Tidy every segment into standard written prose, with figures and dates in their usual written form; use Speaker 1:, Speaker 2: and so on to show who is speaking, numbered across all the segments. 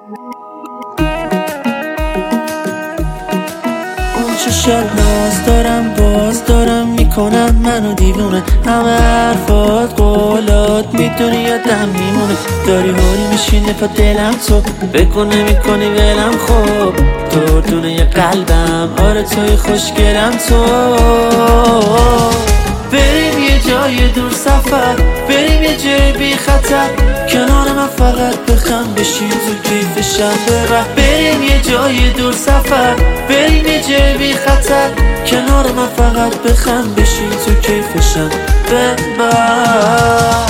Speaker 1: ناز دارم باز دارم میکنن منو دیوونه، همه حرفات قولات میدونی یادم میمونه. داری حال میشینه پا دلم، تو بکنه میکنی ولم، خوب دردونه قلبم، آره توی خوشگلم تو. بریم یه جای دور سفر، بریم یه جای بی خطر، کنار من فقط بخم بشین تو کیفشم ببر. بریم یه جای دور سفر، بریم یه جای بی خطر، کنار من فقط بخم بشین تو کیفشم ببر.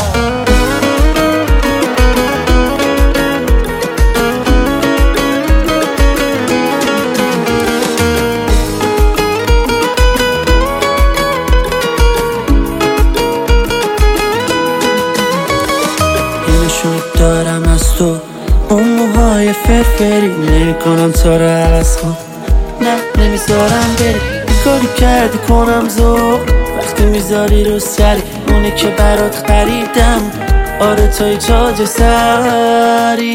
Speaker 1: دارم از تو اون موهای فرفری، نمیکنم تا رو عوض کن، نه نمیذارم بری. کاری کردی کنم ذوق وقتی میذاری رو سری، اونی که برات خریدم، آره توی جاج سری.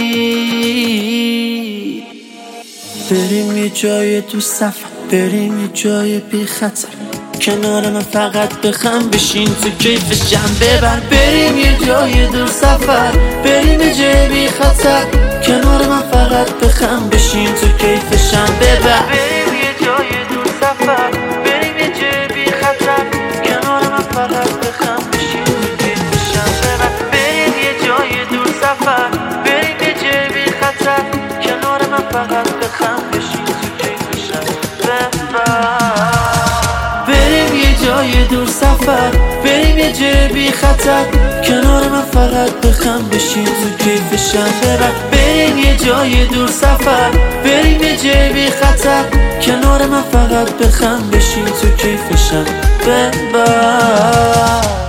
Speaker 1: بریم یه جای تو سفر، بریم یه جای بی خطر، کنار من فقط بخم بشین تو کیفشم ببر. بریم یه جای دور سفر، بریم یه جای بی خطر، کنار من فقط بخم بشین تو کیفشم ببر. بریم یه جای دور سفر، بریم یه جای بی خطر، کنار من فقط بخم بشین تو کیفشم ببر. بریم یه جای دور سفر، بریم یه جای بی خطر، کنار من فقط بخم بشین تو کیفشم ببر. بریم یه جای دور سفر، بریم یه جای بی خطر، کنار من فقط بخم بشین تو کیفشم ببر. بریم یه جای دور سفر، بریم یه جای بی خطر، کنار من فقط بخم بشین تو کیفشم ببر.